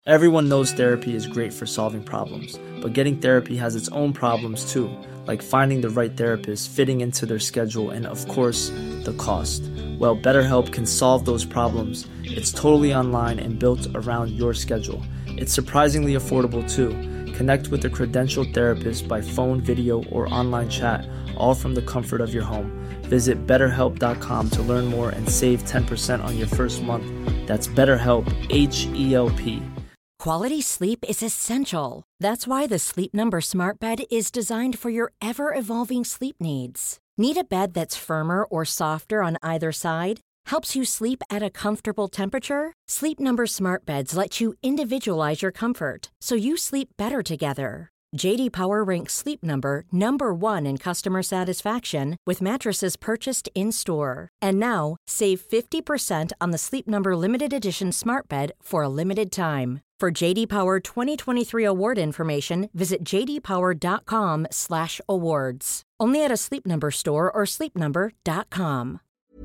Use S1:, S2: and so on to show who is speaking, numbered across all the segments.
S1: Everyone knows therapy is great for solving problems, but getting therapy has its own problems too, like finding the right therapist, fitting into their schedule, and of course, the cost. Well, BetterHelp can solve those problems. It's totally online and built around your schedule. It's surprisingly affordable too. Connect with a credentialed therapist by phone, video, or online chat, all from the comfort of your home. Visit BetterHelp.com to learn more and save 10% on your first month. That's BetterHelp, H-E-L-P.
S2: Quality sleep is essential. That's why the Sleep Number Smart Bed is designed for your ever-evolving sleep needs. Need a bed that's firmer or softer on either side? Helps you sleep at a comfortable temperature? Sleep Number Smart Beds let you individualize your comfort, so you sleep better together. J.D. Power ranks Sleep Number number one in customer satisfaction with mattresses purchased in-store. And now, save 50% on the Sleep Number Limited Edition Smart Bed for a limited time. For J.D. Power 2023 award information, visit jdpower.com/awards. Only at a Sleep Number store or sleepnumber.com.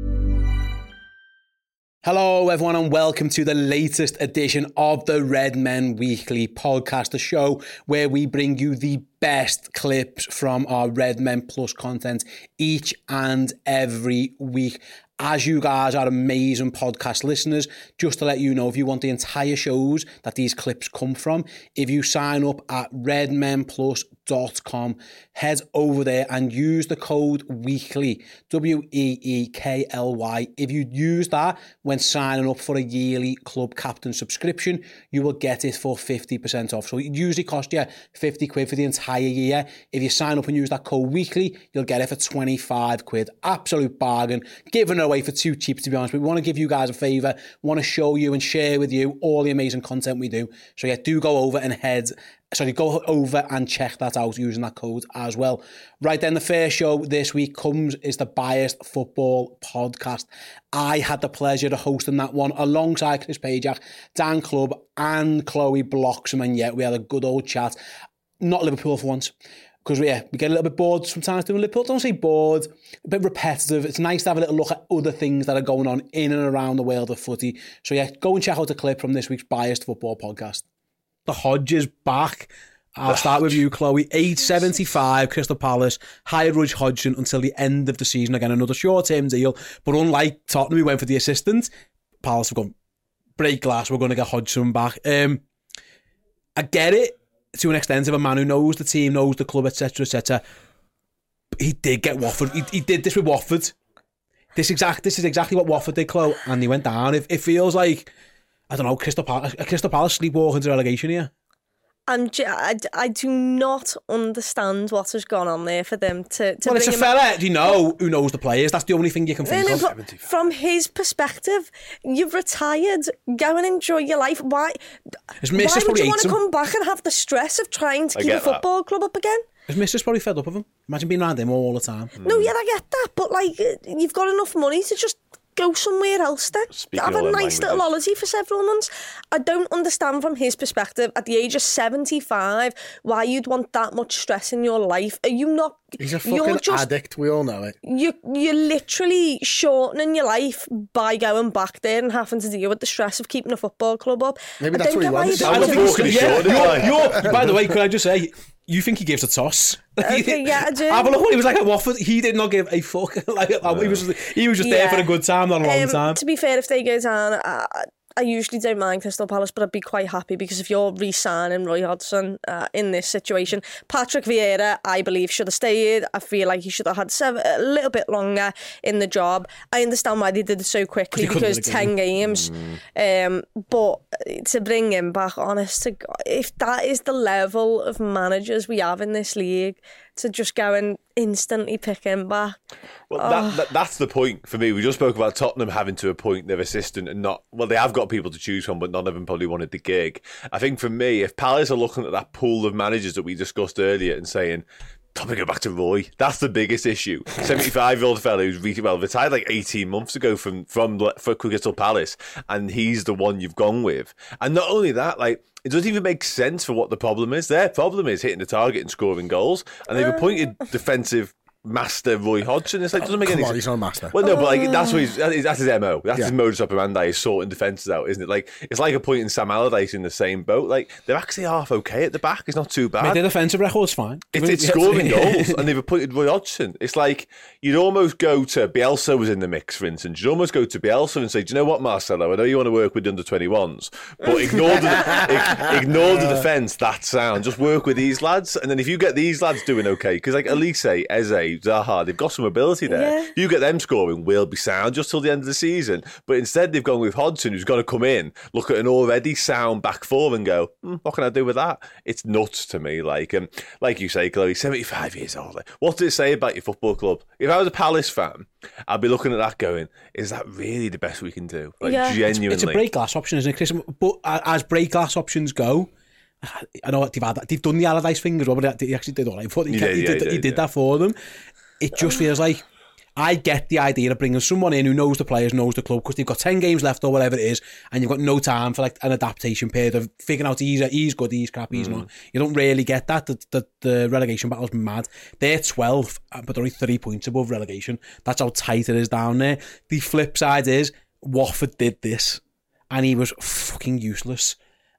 S3: Hello, everyone, and welcome to the latest edition of the Red Men Weekly podcast, the show where we bring you the best clips from our Red Men Plus content each and every week. As you guys are amazing podcast listeners, just to let you know, if you want the entire shows that these clips come from, if you sign up at redmenplus.com, head over there and use the code WEEKLY, WEEKLY. If you use that when signing up for a yearly Club Captain subscription, you will get it for 50% off. So it usually costs you 50 quid for the entire year. If you sign up and use that code WEEKLY, you'll get it for 25 quid. Absolute bargain. Given away for too cheap, to be honest. But we want to give you guys a favour, want to show you and share with you all the amazing content we do. So yeah, do go over and go over and check that out using that code as well. Right then, the first show this week is the Biased Football Podcast. I had the pleasure of hosting that one alongside Chris Pajak, Dan Clubb and Chloe Bloxham, and yeah, we had a good old chat. Not Liverpool for once. Because we get a little bit bored sometimes doing Liverpool. Don't say bored, a bit repetitive. It's nice to have a little look at other things that are going on in and around the world of footy. So yeah, go and check out a clip from this week's Biased Football Podcast. The Hodge is back. I'll start with you, Chloe. 8.75, Crystal Palace hired Rudge Hodgson until the end of the season. Again, another short-term deal. But unlike Tottenham, we went for the assistant. Palace have gone, break glass, we're going to get Hodgson back. I get it. To an extent, of a man who knows the team, knows the club, etc., etc. He did get Watford. He did this with Watford. This is exactly what Watford did, Chloe, and he went down. It feels like, I don't know, Crystal Palace sleepwalking to relegation here.
S4: I do not understand what has gone on there for them to
S3: well, it's a fella, who knows the players. That's the only thing you can think of.
S4: From his perspective, you've retired. Go and enjoy your life. Why would you want to come back and have the stress of trying to keep a football club up again?
S3: His missus probably fed up of him. Imagine being around him all the time.
S4: No, yeah, I get that. But, you've got enough money to just go somewhere else then. Have a nice little holiday for several months. I don't understand from his perspective, at the age of 75, why you'd want that much stress in your life. Are you not...
S5: He's a fucking addict, we all know it.
S4: You're literally shortening your life by going back there and having to deal with the stress of keeping a football club up.
S5: Maybe that's what he wants.
S3: By the way, could I just say... You think he gives a toss?
S4: Okay, yeah, I do.
S3: Have a look what he was like at Watford. He did not give a fuck. He was just there for a good time, not a long time.
S4: To be fair, if they go down, I usually don't mind Crystal Palace, but I'd be quite happy because if you're re-signing Roy Hodgson in this situation, Patrick Vieira, I believe, should have stayed. I feel like he should have had a little bit longer in the job. I understand why they did it so quickly because 10 games. But to bring him back, honest to God, if that is the level of managers we have in this league, to just go and instantly pick him back.
S6: Well, that's the point for me. We just spoke about Tottenham having to appoint their assistant and not... Well, they have got people to choose from, but none of them probably wanted the gig. I think for me, if Palace are looking at that pool of managers that we discussed earlier and saying, probably go back to Roy, that's the biggest issue. 75-year-old fella who's retired like 18 months ago for Crystal Palace, and he's the one you've gone with. And not only that, it doesn't even make sense for what the problem is. Their problem is hitting the target and scoring goals, and they've appointed defensive master Roy Hodgson. It's like, doesn't make any sense.
S5: He's not a master.
S6: Well, no, but like that's his MO. That's his modus operandi, is sorting defences out, isn't it? Like, it's like appointing Sam Allardyce in the same boat. Like, they're actually half okay at the back. It's not too bad.
S3: Their defensive record's fine.
S6: It's scoring goals, and they've appointed Roy Hodgson. It's like, you'd almost go to Bielsa was in the mix, for instance. You'd almost go to Bielsa and say, do you know what, Marcelo? I know you want to work with the under-21s, but ignore the defence. That's sound. Just work with these lads, and then if you get these lads doing okay, because like Elise, Eze, Zaha, they've got some ability there.
S4: Yeah.
S6: You get them scoring, we'll be sound just till the end of the season. But instead, they've gone with Hodgson, who's got to come in, look at an already sound back four, and go, what can I do with that? It's nuts to me. Like you say, Chloe, 75 years old. Like, what does it say about your football club? If I was a Palace fan, I'd be looking at that going, is that really the best we can do? Like, genuinely.
S3: It's a break glass option, isn't it, Chris? But as break glass options go, I know they've done the Allardyce thing as well, but he actually did all right. He did that for them. It just feels like, I get the idea of bringing someone in who knows the players, knows the club, because they've got 10 games left or whatever it is, and you've got no time for like an adaptation period of figuring out he's good, he's crap, he's not. You don't really get that. The relegation battle's mad. They're 12, but they're only 3 points above relegation. That's how tight it is down there. The flip side is, Watford did this, and he was fucking useless.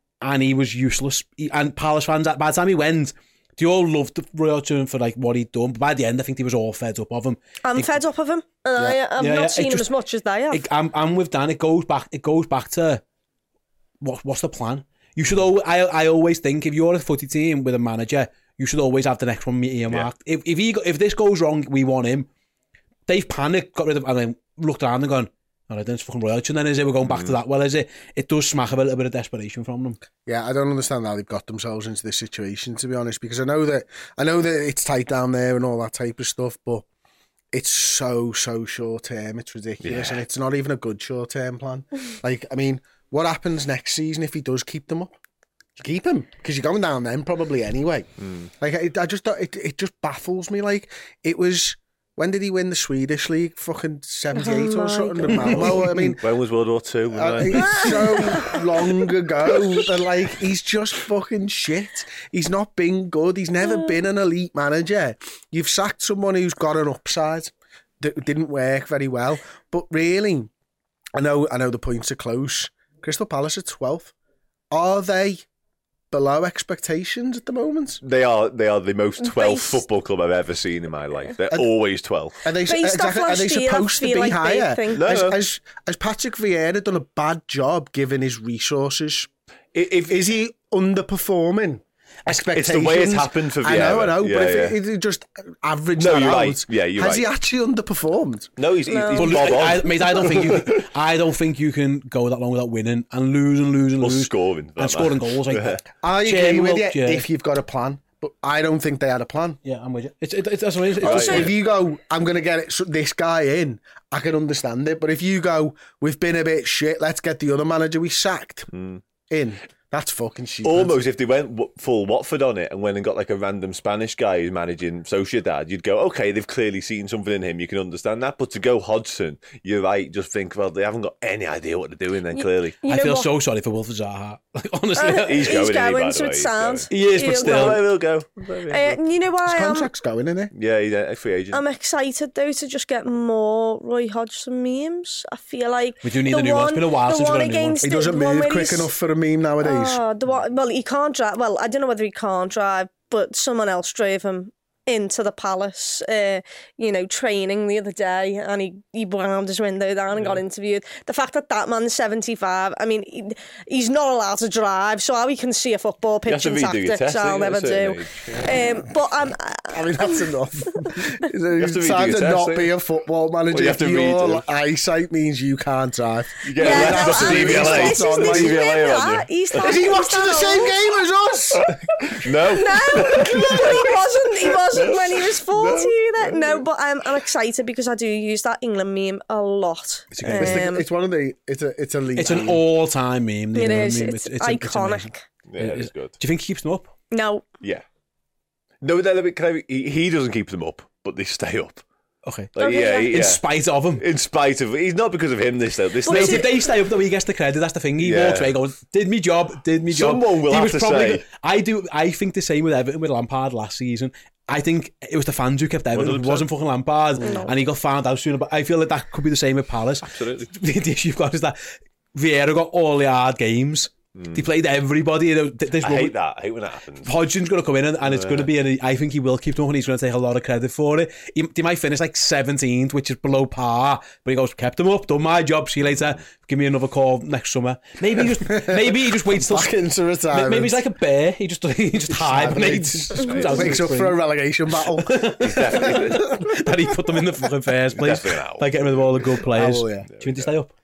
S3: And Palace fans, by the time he went, they all loved Roy Hodgson for like what he'd done, but by the end I think he was all fed up of him.
S4: I'm fed up of him, and I've not seen him as much as they have.
S3: I'm with Dan. It goes back to what's the plan? You should I always think, if you're a footy team with a manager, you should always have the next one earmarked. If this goes wrong, we want him. They've panicked, got rid of, and then looked around and gone, all right, then it's fucking Roy Hodgson then, is it? We're going back to that. Well, is it? It does smack of a little bit of desperation from them.
S5: Yeah, I don't understand how they've got themselves into this situation, to be honest, because I know that it's tight down there and all that type of stuff, but it's so short term. It's ridiculous, and it's not even a good short term plan. Like, I mean, what happens next season if he does keep them up? You keep him, because you're going down then probably anyway. Like, it just baffles me. Like, it was. When did he win the Swedish league? Fucking 78 or something with Malmo. I mean,
S6: when was World War II?
S5: It's so long ago that, like, he's just fucking shit. He's not been good. He's never been an elite manager. You've sacked someone who's got an upside that didn't work very well. But really, I know the points are close. Crystal Palace are 12th. Are they below expectations at the moment?
S6: They are the most 12th football club I've ever seen in my life. They're always 12.
S5: Are they supposed to be higher?
S6: No.
S5: Has Patrick Vieira done a bad job given his resources? Is he underperforming expectations?
S6: It's the way it's happened for Vieira.
S5: I know, but if it just averaged that out,
S6: right. Yeah, you're
S5: has he actually underperformed?
S6: No, he's bob on.
S3: Mate, I don't think you can go that long without winning and lose
S6: scoring
S3: goals. Like,
S5: I agree with you if you've got a plan, but I don't think they had a plan.
S3: Yeah, I'm with you. That's what it is.
S5: Also, if you go, I'm going to get this guy in, I can understand it. But if you go, we've been a bit shit, let's get the other manager we sacked in. That's fucking shit.
S6: Almost, if they went full Watford on it and went and got like a random Spanish guy who's managing Sociedad, you'd go, okay, they've clearly seen something in him. You can understand that. But to go Hodgson, you're right. Just think, well, they haven't got any idea what they're doing then, clearly.
S3: I feel so sorry for Wilfried Zaha. Like, honestly.
S6: He's going,
S4: so it sounds.
S3: He is, but still.
S6: I will go.
S4: You know why
S5: his contract's going, isn't it?
S6: Yeah, he's a free agent.
S4: I'm excited, though, to just get more Roy Hodgson memes. I feel like
S3: we do need a new one. It's been a while since we've got a new one.
S5: He doesn't move quick enough for a meme nowadays.
S4: Well, he can't drive. Well, I don't know whether he can't drive, but someone else drove him into the Palace, training the other day, and he wound his window down and got interviewed. The fact that man's 75, I mean, he's not allowed to drive, so how he can see a football pitch and tactics, I'll never do. But
S5: I mean, that's enough. It's time to not be a football manager. If your eyesight means you can't drive.
S6: You get a DVLA.
S5: Is he watching the same game as us?
S6: No.
S4: But he wasn't when he was 40 either. No, but I'm excited because I do use that England meme a lot.
S5: It's one of the. It's a league.
S3: It's an all-time meme.
S4: It is. It's iconic.
S6: It is good.
S3: Do you think he keeps them up?
S4: No.
S6: Yeah. No, he doesn't keep them up, but they stay up.
S3: Okay.
S6: In
S3: spite of him.
S6: In spite of, he's not because of him. If
S3: they stay up, though, he gets the credit. That's the thing. He walks away, goes, "Did me job."
S6: Someone will have to say.
S3: I think the same with Everton with Lampard last season. I think it was the fans who kept Everton. It wasn't fucking Lampard, and he got found out soon. But I feel like that could be the same with Palace.
S6: Absolutely.
S3: The issue you've got is that Vieira got all the hard games. They played everybody. I
S6: hate that. I hate when that happens.
S3: Hodgson's going to come in and it's going to be, I think he will keep them and he's going to take a lot of credit for it. He might finish like 17th, which is below par, but he goes, kept him up, done my job, see you later, give me another call next summer. Maybe he just waits till...
S5: Back into retirement.
S3: Maybe he's like a bear, he just hibernates.
S5: Wakes up for a relegation battle.
S3: That he put them in the fucking first place. By getting rid of all the good players. Do you think to stay up?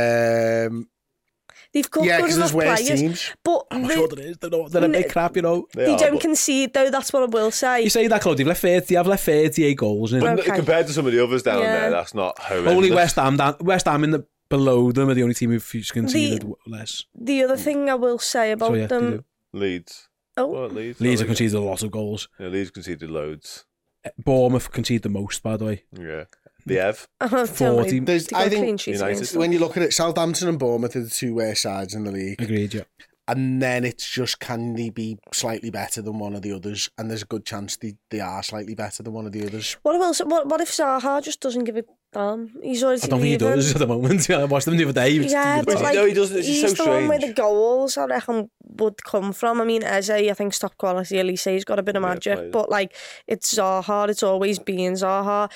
S4: They've got good enough players, teams. But
S3: I'm sure there is. They're a bit crap, you know.
S4: They don't concede, though. That's what I will say.
S3: You say that, Claude. They have left 38 goals.
S6: Compared to some of the others down there, that's not horrendous.
S3: Only West Ham in the below them are the only team who've conceded less.
S4: The other thing I will say about them,
S6: Leeds.
S3: Leeds have conceded a lot of goals.
S6: Yeah, Leeds conceded loads.
S3: Bournemouth conceded the most, by the way.
S6: Yeah. They have
S3: 40.
S5: I think when you look at it, Southampton and Bournemouth are the two worst sides in the league.
S3: Agreed, yeah.
S5: And then it's just, can they be slightly better than one of the others? And there's a good chance they are slightly better than one of the others.
S4: What if Zaha just doesn't give a damn? He's already
S3: I don't think he does at the moment. I watched them the other day.
S6: He doesn't. It's
S4: he's
S6: so
S4: the
S6: strange.
S4: one where the goals, I reckon, would come from. I mean, Eze, I think, top quality. Elise, he's got a bit of magic. But, like, it's Zaha. It's always been Zaha.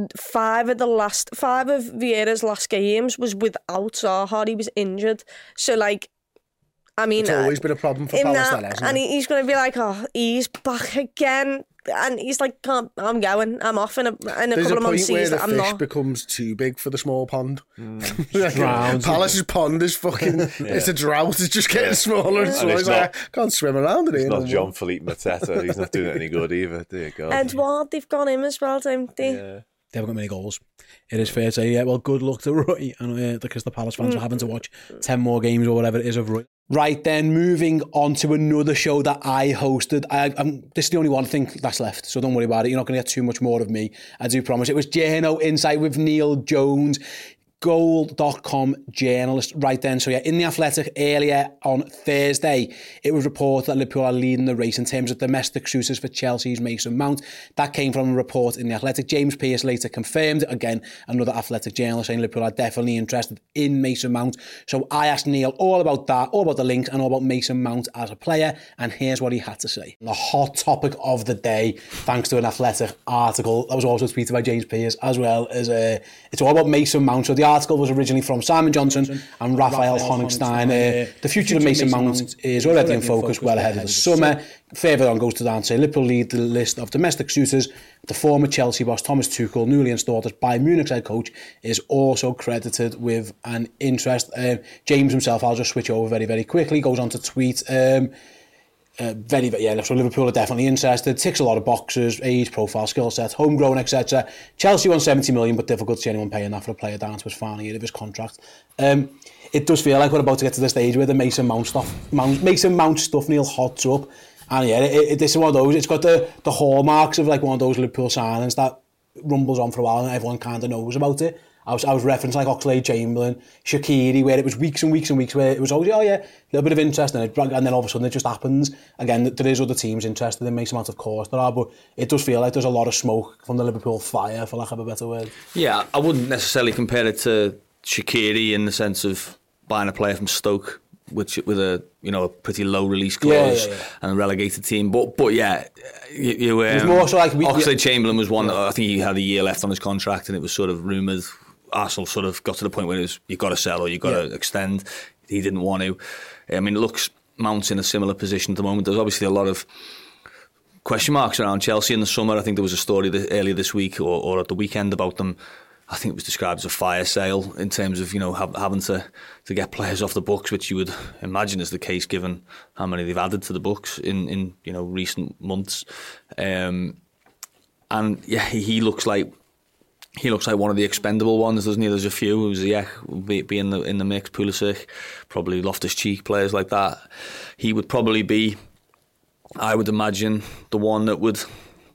S4: 5 of Vieira's last games was without Zaha. He was injured. So, like, I mean,
S5: it's always been a problem for Palace, hasn't it?
S4: And he's going to be like, oh, he's back again. And he's like, I'm going. I'm off in a couple of months.
S5: There's a point where the fish becomes too big for the small pond. Palace's pond is fucking... It's a drought. It's just getting smaller and smaller. He's like, I can't swim around in here.
S6: It's not Jean-Philippe Mateta. He's not doing it any good either. Dear God.
S4: Edouard, they've gone in as well, don't they?
S3: Yeah. They haven't got many goals. It is fair to say, yeah, well, good luck to Roy and the Crystal Palace fans for having to watch 10 more games or whatever it is of Roy. Right then, moving on to another show that I hosted. This is the only one thing that's left, so don't worry about it. You're not going to get too much more of me, I do promise. It was Journo Insight with Neil Jones, Goal.com journalist right then. So yeah, in The Athletic earlier on Thursday, it was reported that Liverpool are leading the race in terms of domestic suitors for Chelsea's Mason Mount. That came from a report in The Athletic. James Pearce later confirmed it. Again, another Athletic journalist saying Liverpool are definitely interested in Mason Mount. So I asked Neil all about that, all about the links and all about Mason Mount as a player, and here's what he had to say. The hot topic of the day, thanks to an Athletic article that was also tweeted by James Pearce, as well as it's all about Mason Mount. So the article was originally from Simon Johnson and Raphael Honigstein. The future of Mason Mount is already in focus well ahead of the summer. Further on goes to down to say Liverpool lead the list of domestic suitors. The former Chelsea boss Thomas Tuchel, newly installed as Bayern Munich's head coach, is also credited with an interest. James himself, I'll just switch over very, very quickly, goes on to tweet... so Liverpool are definitely interested. Ticks a lot of boxes: age, profile, skill set, homegrown, etc. Chelsea won 70 million, but difficult to see anyone paying that for a player down to his final year of his contract. It does feel like we're about to get to the stage where the Mason Mount stuff, Neil, hots up. And yeah, this is one of those. It's got the hallmarks of like one of those Liverpool signings that rumbles on for a while and everyone kind of knows about it. I was referencing like Oxlade-Chamberlain, Shaqiri, where it was weeks and weeks and weeks where it was always, a little bit of interest in it, and then all of a sudden it just happens. Again, there is other teams interested in Mason Mount, of course there are, but it does feel like there's a lot of smoke from the Liverpool fire, for lack of a better word.
S7: Yeah, I wouldn't necessarily compare it to Shaqiri in the sense of buying a player from Stoke, with a pretty low release clause and a relegated team, but yeah, you more so like Oxlade-Chamberlain was one that I think he had a year left on his contract, and it was sort of rumoured. Arsenal sort of got to the point where it was, you've got to sell or you've got to extend. He didn't want to. I mean, it looks Mount's in a similar position at the moment. There's obviously a lot of question marks around Chelsea in the summer. I think there was a story earlier this week or at the weekend about them. I think it was described as a fire sale in terms of having to get players off the books, which you would imagine is the case given how many they've added to the books in recent months. And yeah, he looks like one of the expendable ones, doesn't he? There's a few who's be in the mix. Pulisic, probably Loftus-Cheek, players like that. He would probably be, I would imagine, the one that would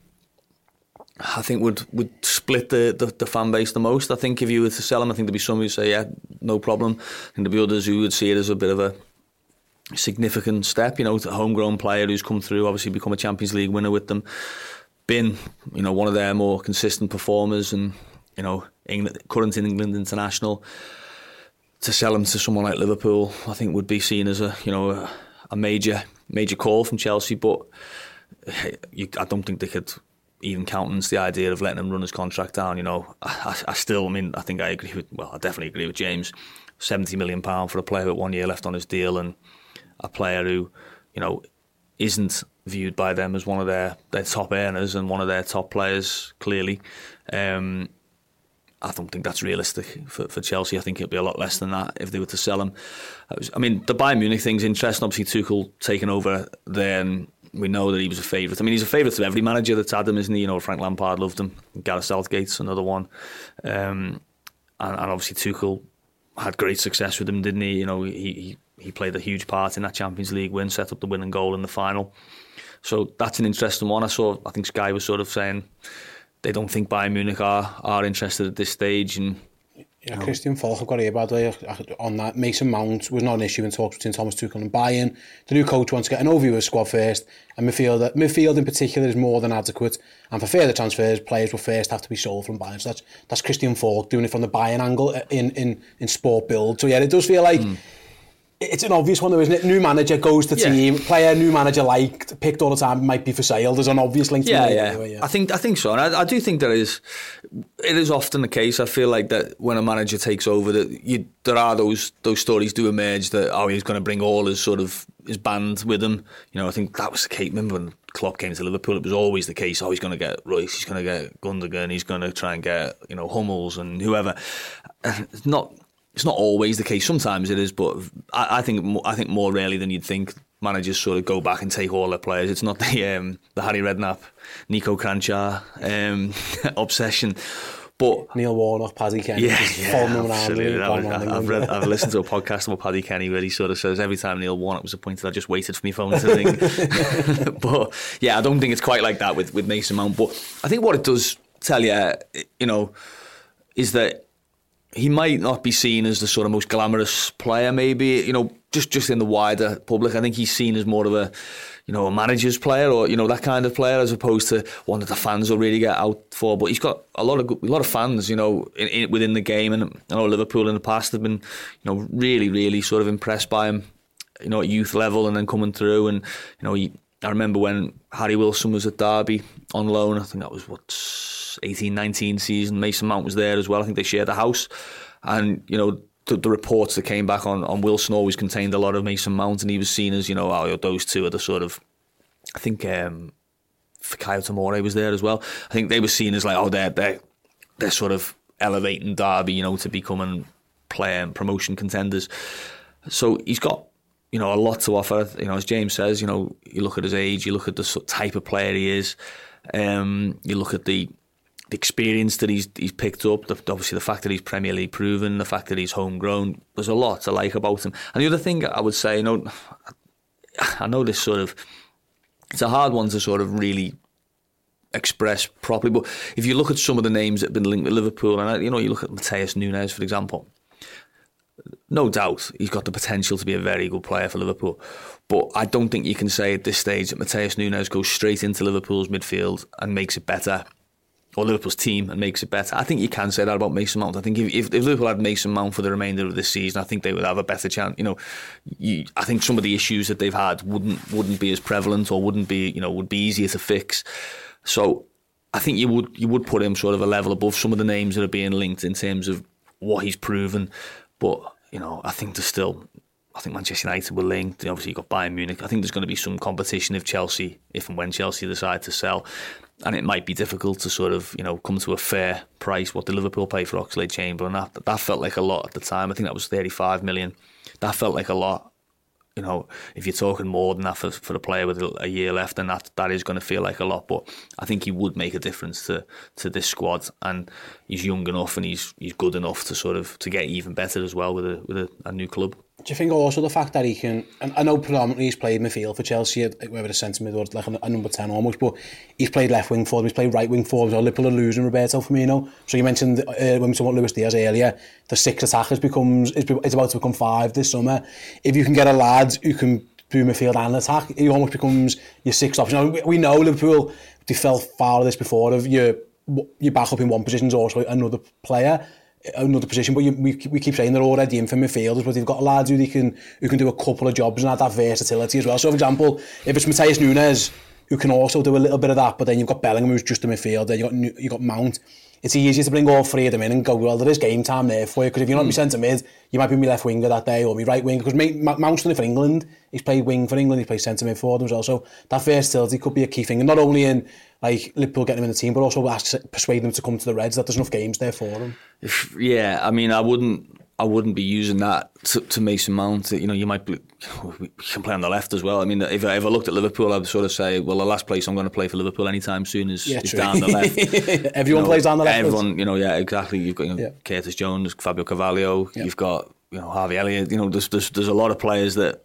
S7: split the fan base the most. I think if you were to sell him, I think there'd be some who'd say, yeah, no problem. And there'd be others who would see it as a bit of a significant step, a homegrown player who's come through, obviously become a Champions League winner with them. been, one of their more consistent performers and, current England international, to sell him to someone like Liverpool, I think would be seen as a major call from Chelsea. But I don't think they could even countenance the idea of letting him run his contract down. I think I definitely agree with James. £70 million for a player with 1 year left on his deal, and a player who, isn't viewed by them as one of their top earners and one of their top players, clearly. I don't think that's realistic for Chelsea. I think it'll be a lot less than that if they were to sell him. The Bayern Munich thing's interesting. Obviously, Tuchel taking over there, and we know that he was a favourite. He's a favourite to every manager that's had him, isn't he? Frank Lampard loved him. Gareth Southgate's another one. And obviously Tuchel had great success with him, didn't he? He played a huge part in that Champions League win, set up the winning goal in the final. So that's an interesting one. I think Sky was sort of saying they don't think Bayern Munich are interested at this stage. And
S3: Christian Falk, I've got to hear, by the way, on that. Mason Mount was not an issue in talks between Thomas Tuchel and Bayern. The new coach wants to get an overview of his squad first, and midfield in particular is more than adequate. And for further transfers, players will first have to be sold from Bayern. So that's Christian Falk doing it from the Bayern angle in Sport Bild. So yeah, it does feel like it's an obvious one though, isn't it? New manager goes to team, player new manager picked all the time, might be for sale. There's an obvious link to it. Anyway,
S7: I think so. And I do think it is often the case. I feel like that when a manager takes over, that there are those stories do emerge that he's going to bring all his band with him. I think that was the case. Remember when Klopp came to Liverpool, it was always the case. He's going to get Royce, he's going to get Gundogan, he's going to try and get Hummels and whoever. It's not always the case. Sometimes it is, but I think more rarely than you'd think. Managers sort of go back and take all their players. It's not the Harry Redknapp, Nico Kranjčar obsession. But
S3: Neil Warnock, Paddy Kenny,
S7: absolutely. I've listened to a podcast about Paddy Kenny where he sort of says every time Neil Warnock was appointed, I just waited for my phone to ring. But yeah, I don't think it's quite like that with Mason Mount. But I think what it does tell you, is that he might not be seen as the sort of most glamorous player, maybe, just in the wider public. I think he's seen as more of a manager's player, or that kind of player, as opposed to one that the fans will really get out for. But he's got a lot of fans, within the game, and I know Liverpool in the past have been, really, really sort of impressed by him, at youth level, and then coming through. And I remember when Harry Wilson was at Derby on loan. I think that was 18-19 season. Mason Mount was there as well. I think they shared a house, and the reports that came back on Wilson always contained a lot of Mason Mount, and he was seen as those two are the sort of, I think Fikayo Tomori was there as well. I think they were seen as like they're sort of elevating Derby to becoming player and promotion contenders. So he's got a lot to offer. As James says, you look at his age, you look at the type of player he is, you look at the experience that he's picked up, obviously the fact that he's Premier League proven, the fact that he's homegrown. There's a lot to like about him. And the other thing I would say, I know this sort of, it's a hard one to sort of really express properly, but if you look at some of the names that have been linked with Liverpool, and you look at Matheus Nunes, for example, no doubt he's got the potential to be a very good player for Liverpool, but I don't think you can say at this stage that Matheus Nunes goes straight into Liverpool's midfield and makes it better, or Liverpool's team and makes it better. I think you can say that about Mason Mount. I think if Liverpool had Mason Mount for the remainder of this season, I think they would have a better chance. I think some of the issues that they've had wouldn't be as prevalent, or wouldn't be, would be easier to fix. So I think you would put him sort of a level above some of the names that are being linked in terms of what he's proven. But I think Manchester United were linked. Obviously, you've got Bayern Munich. I think there's going to be some competition if and when Chelsea decide to sell. And it might be difficult to sort of, come to a fair price. What did Liverpool pay for Oxlade-Chamberlain? That felt like a lot at the time. I think that was 35 million. That felt like a lot. If you're talking more than that for a player with a year left, then that is going to feel like a lot. But I think he would make a difference to this squad, and he's young enough and he's good enough to get even better as well with a new club.
S3: Do you think also the fact that he can, and I know predominantly he's played midfield for Chelsea, whether it's centre mid or like a number 10 almost, but he's played left wing for them, he's played right wing for them, so Liverpool are losing Roberto Firmino. So you mentioned when we talked about Luis Diaz earlier, the 6 attackers it's about to become 5 this summer. If you can get a lad who can through midfield and attack. He almost becomes your sixth option. Now, we know Liverpool, they fell far of this before, of your back up in one position is also another player, another position, but we keep saying they're already in for midfielders, but they've got lads who can do a couple of jobs and have that versatility as well. So, for example, if it's Matheus Nunes, who can also do a little bit of that, but then you've got Bellingham, who's just a midfielder, you've got Mount. It's easier to bring all three of them in and go, well, there is game time there for you, because if you're not my centre mid, you might be my left winger that day or my right winger, because Mount's done it for England. He's played wing for England, he's played centre mid for them as well. So that versatility could be a key thing, and not only in like Liverpool getting him in the team, but also persuade them to come to the Reds, that there's enough games there for them.
S7: Yeah, I mean, I wouldn't be using that to Mason Mount. You know, you can play on the left as well. I mean, if I looked at Liverpool, I'd sort of say, well, the last place I'm going to play for Liverpool anytime soon is down the left.
S3: Everyone plays down the left.
S7: Everyone, yeah, exactly. You've got Curtis Jones, Fabio Carvalho. You've got Harvey Elliott. There's a lot of players that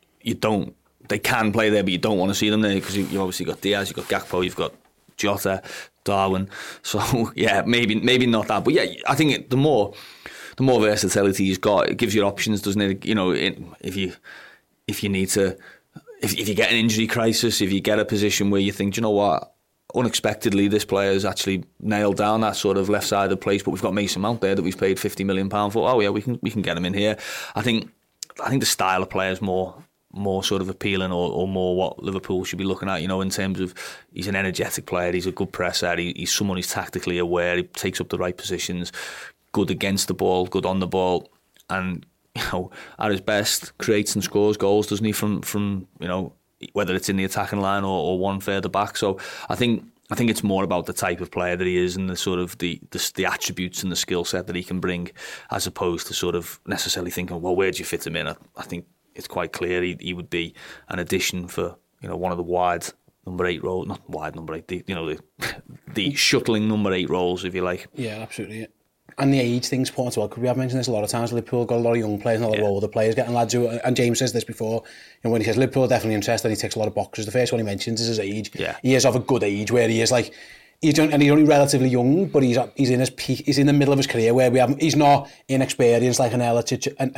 S7: they can play there, but you don't want to see them there, because you obviously got Diaz, you've got Gakpo, you've got Jota, Darwin. So yeah, maybe not that, but yeah, I think the more versatility he's got, it gives you options, doesn't it? If you need to, if you get an injury crisis, if you get a position where you think, do you know what, unexpectedly this player has actually nailed down that sort of left side of the place, but we've got Mason Mount there that we've paid £50 million for. Oh yeah, we can get him in here. I think the style of player is more sort of appealing, or more what Liverpool should be looking at, in terms of, he's an energetic player, he's a good presser, he's someone who's tactically aware, he takes up the right positions, good against the ball, good on the ball, and at his best creates and scores goals, doesn't he, from whether it's in the attacking line or one further back. So I think it's more about the type of player that he is, and the sort of the attributes and the skill set that he can bring, as opposed to sort of necessarily thinking, well, where do you fit him in? I think it's quite clear he would be an addition for one of the wide number 8 roles, not wide number 8, the shuttling number 8 roles, if you like.
S3: Yeah, absolutely. And the age thing's important as well, because we have mentioned this a lot of times. Liverpool got a lot of young players and a lot of older players, getting lads who, and James says this before, when he says Liverpool are definitely interested, and he ticks a lot of boxes, the first one he mentions is his age. Yeah. He is of a good age, where he is like, he's only relatively young, but he's in his peak, he's in the middle of his career, where he's not inexperienced like an Elliott and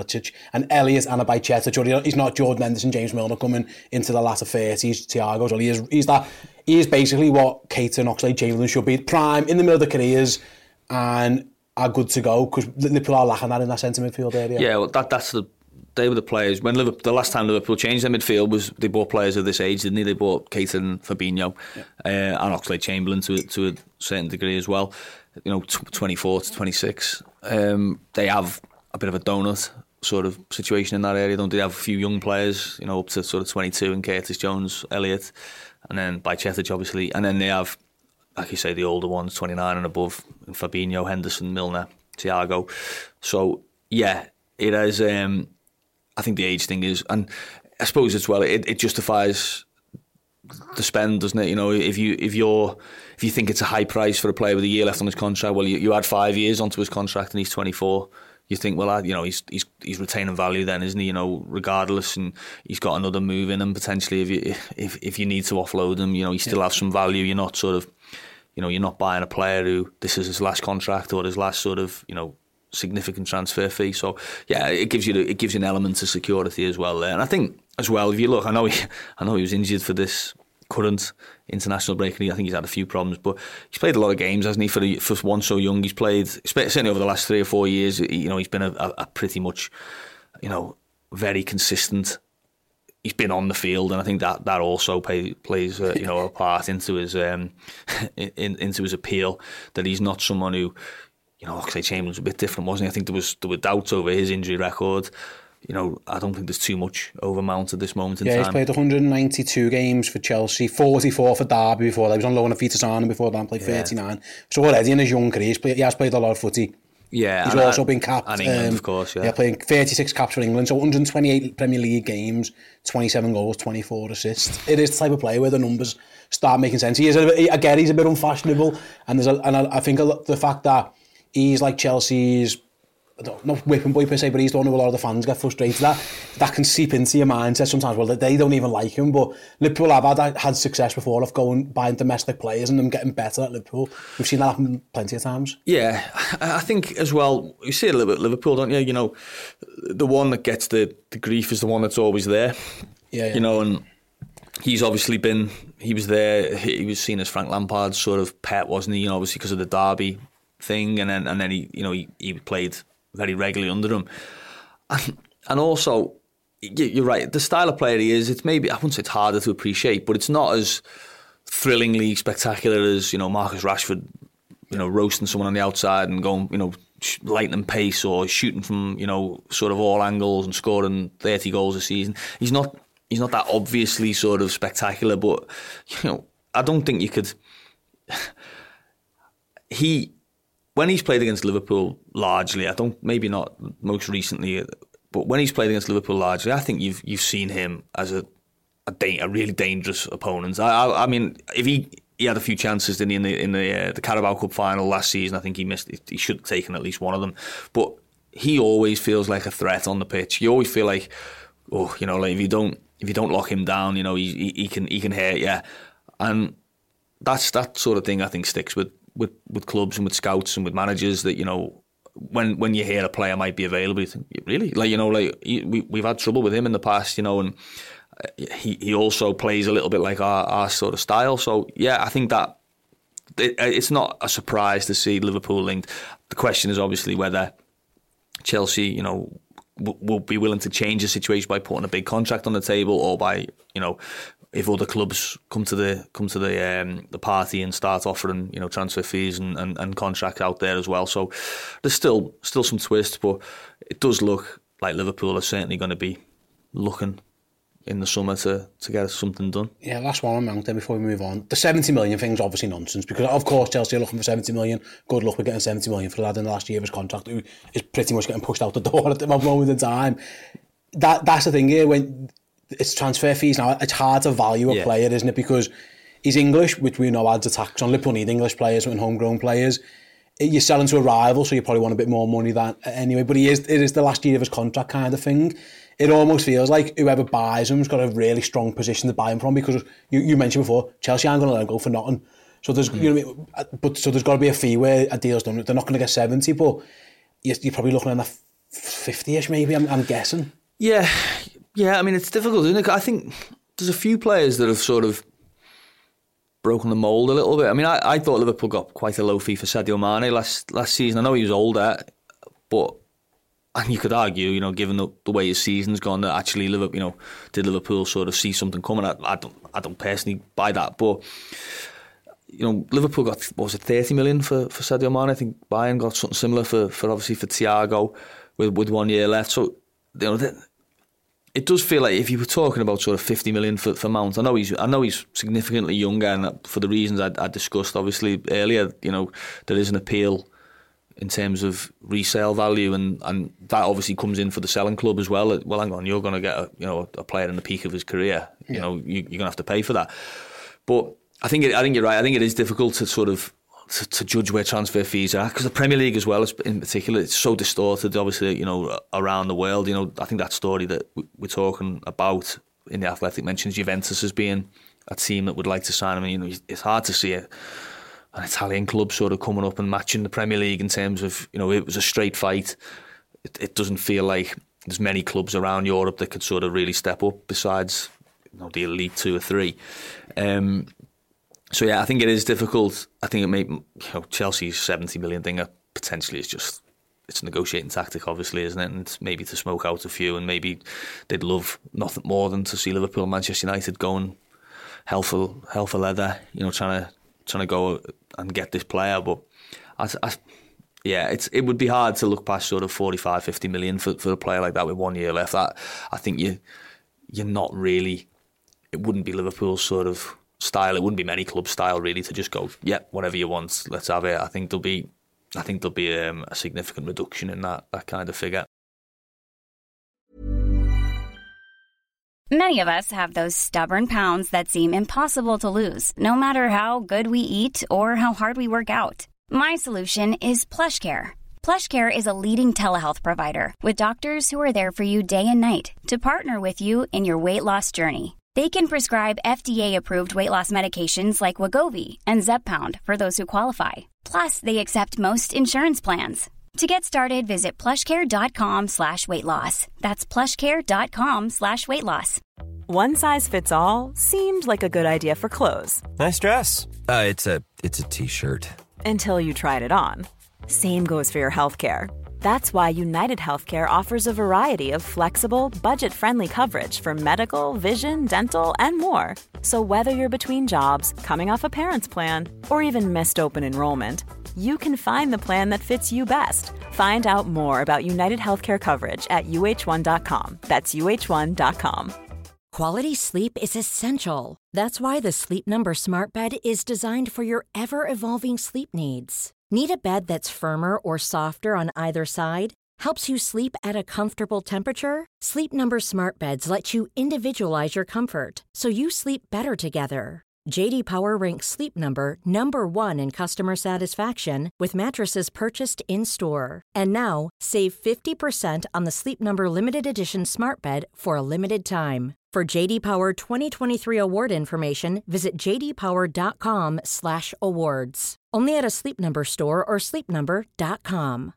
S3: a Bajcetic. He's not Jordan Henderson, James Milner coming into the latter 30s, Thiago's. Well, he is basically what Keita and Oxlade-Chamberlain should be, prime in the middle of their careers, and are good to go, because Liverpool are lacking that in that centre midfield area. Yeah, well,
S7: they were the players. When the last time Liverpool changed their midfield was they bought players of this age, didn't they? They bought Keita and Fabinho, and Oxlade-Chamberlain to a certain degree as well. 24 to 26. They have a bit of a donut sort of situation in that area, don't they? They have a few young players, up to sort of 22, and Curtis Jones, Elliott, and then Bajcetic, obviously, and then they have, like you say, the older ones, 29 and above, and Fabinho, Henderson, Milner, Thiago. So yeah, it is. I think the age thing is, and I suppose as well, it justifies the spend, doesn't it? If you think it's a high price for a player with a year left on his contract, well, you add 5 years onto his contract and he's 24. You think, well, he's retaining value then, isn't he? Regardless, and he's got another move in him potentially. If you need to offload him, you still have some value. You're not sort of, you're not buying a player who this is his last contract or his last sort of, significant transfer fee. So yeah, it gives you an element of security as well there. And I think as well, if you look, I know he was injured for this current international break, and I think he's had a few problems, but he's played a lot of games, hasn't he? For one so young, he's played certainly over the last 3 or 4 years. He's been a pretty much, very consistent. He's been on the field, and I think that also plays a part into his into his appeal. That he's not someone who, Oxlade-Chamberlain's a bit different, wasn't he? I think there were doubts over his injury record. I don't think there's too much over Mount at this moment in time.
S3: Yeah, he's played 192 games for Chelsea, 44 for Derby before that. He was on loan at Vitasana before that, played 39. So already in his young career, he has played a lot of footy.
S7: Yeah,
S3: he's also been capped.
S7: And England, of course, yeah.
S3: Yeah, playing 36 caps for England, so 128 Premier League games, 27 goals, 24 assists. It is the type of player where the numbers start making sense. He's a bit unfashionable, and I think the fact that he's like Chelsea's not whipping boy per se, but he's the one who a lot of the fans get frustrated at. That can seep into your mindset sometimes. Well, they don't even like him, but Liverpool have had success before of buying domestic players and them getting better at Liverpool. We've seen that happen plenty of times.
S7: Yeah, I think as well, you see it a little bit at Liverpool, don't you? You know, the one that gets the grief is the one that's always there. Yeah. You know, and he's obviously he was there, he was seen as Frank Lampard's sort of pet, wasn't he? You know, obviously because of the Derby thing, and then he played very regularly under him, and also you're right, the style of player he is, it's maybe, I wouldn't say it's harder to appreciate, but it's not as thrillingly spectacular as, you know, Marcus Rashford, you know, roasting someone on the outside and going, you know, lightning pace, or shooting from, you know, sort of all angles and scoring 30 goals a season. He's not that obviously sort of spectacular, but, you know, I don't think you could. When he's played against Liverpool largely, maybe not most recently, but when he's played against Liverpool largely, I think you've seen him as a really dangerous opponent. I mean, if he had a few chances in the Carabao Cup final last season, I think he missed. He should have taken at least one of them. But he always feels like a threat on the pitch. You always feel like, oh, you know, like if you don't lock him down, you know, he can hurt you, and that's that sort of thing I think sticks with clubs and with scouts and with managers, that, you know, when you hear a player might be available, you think, really? Like, you know, like we've had trouble with him in the past, you know, and he also plays a little bit like our sort of style. So, yeah, I think that it's not a surprise to see Liverpool linked. The question is obviously whether Chelsea, you know, will be willing to change the situation by putting a big contract on the table, or by, you know, if other clubs come to the party and start offering, you know, transfer fees and contracts out there as well. So there's still some twist, but it does look like Liverpool are certainly going to be looking in the summer to get something done. Yeah,
S3: last one on Mount before we move on. The 70 million thing's obviously nonsense, because of course Chelsea are looking for 70 million. Good luck with getting 70 million for the lad in the last year of his contract, who is pretty much getting pushed out the door at the moment in time. That's the thing here, when it's transfer fees now, it's hard to value a player, isn't it? Because he's English, which we know adds a tax on. Liverpool need English players and homegrown players. You're selling to a rival, so you probably want a bit more money than anyway. But it is the last year of his contract kind of thing. It almost feels like whoever buys him's got a really strong position to buy him from, because you mentioned before, Chelsea aren't going to let him go for nothing. So there's you know what I mean? So there's got to be a fee where a deal's done. They're not going to get 70, but you're probably looking at that 50ish maybe. I'm guessing.
S7: Yeah, I mean, it's difficult, isn't it? I think there's a few players that have sort of broken the mould a little bit. I mean, I thought Liverpool got quite a low fee for Sadio Mane last season. I know he was older, but and you could argue, you know, given the way his season's gone, that actually Liverpool, you know, did Liverpool sort of see something coming? I don't personally buy that, but you know, Liverpool got, what was it, 30 million for Sadio Mane. I think Bayern got something similar for obviously for Thiago with 1 year left. So, you know, it does feel like if you were talking about sort of 50 million for Mount, I know he's significantly younger, and for the reasons I discussed obviously earlier, you know, there is an appeal in terms of resale value, and that obviously comes in for the selling club as well. Well, hang on, you're going to get a player in the peak of his career. Yeah. You know, you're going to have to pay for that. But I think you're right. I think it is difficult to sort of to judge where transfer fees are, because the Premier League as well, in particular, it's so distorted. Obviously, you know, around the world. You know, I think that story that we're talking about in the Athletic mentions Juventus as being a team that would like to sign him. And, you know, it's hard to see an Italian club sort of coming up and matching the Premier League in terms of, you know, it was a straight fight. It doesn't feel like there's many clubs around Europe that could sort of really step up besides, you know, the elite 2 or 3. So yeah, I think it is difficult. I think it may, you know, Chelsea's 70 million thing potentially is just, it's a negotiating tactic, obviously, isn't it? And it's maybe to smoke out a few, and maybe they'd love nothing more than to see Liverpool and Manchester United going hell for leather, you know, trying to go and get this player. But it would be hard to look past sort of 45, 50 million for a player like that with 1 year left. I think you're not really, it wouldn't be Liverpool's sort of style. It wouldn't be many clubs' style really to just go, yeah, whatever you want, let's have it. I think there'll be a significant reduction in that kind of figure.
S8: Many of us have those stubborn pounds that seem impossible to lose, no matter how good we eat or how hard we work out. My solution is PlushCare. PlushCare is a leading telehealth provider with doctors who are there for you day and night to partner with you in your weight loss journey. They can prescribe FDA-approved weight loss medications like Wegovy and Zepbound for those who qualify. Plus, they accept most insurance plans. To get started, visit plushcare.com/weightloss. That's plushcare.com/weightloss.
S9: One size fits all seemed like a good idea for clothes.
S10: Nice dress. It's a t-shirt.
S9: Until you tried it on. Same goes for your healthcare. That's why United Healthcare offers a variety of flexible, budget-friendly coverage for medical, vision, dental, and more. So whether you're between jobs, coming off a parent's plan, or even missed open enrollment, you can find the plan that fits you best. Find out more about United Healthcare coverage at uh1.com. That's uh1.com.
S2: Quality sleep is essential. That's why the Sleep Number Smart Bed is designed for your ever-evolving sleep needs. Need a bed that's firmer or softer on either side? Helps you sleep at a comfortable temperature? Sleep Number Smart Beds let you individualize your comfort so you sleep better together. J.D. Power ranks Sleep Number #1 in customer satisfaction with mattresses purchased in-store. And now, save 50% on the Sleep Number Limited Edition Smart Bed for a limited time. For J.D. Power 2023 award information, visit jdpower.com/awards. Only at a Sleep Number store or sleepnumber.com.